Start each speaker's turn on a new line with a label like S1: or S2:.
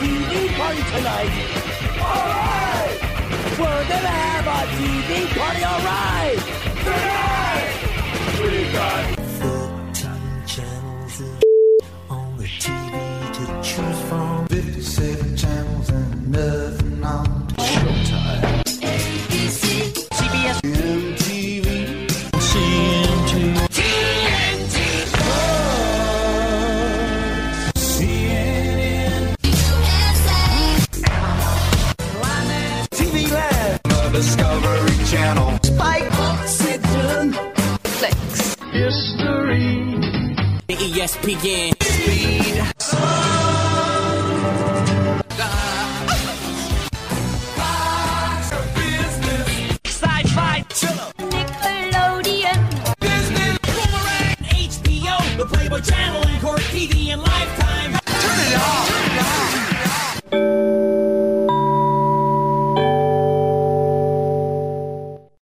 S1: TV party tonight. Alright! We're gonna have a TV party, alright! Tonight! We got 13 channels on the TV to choose from. 57 channels and nothing on. Showtime. ABC. CBS. MTV. CNT. TNT. CNN. USA. Planet. TV Land. The Discovery Channel. Spike. Oxygen. Flex. History. ESPN. Speed.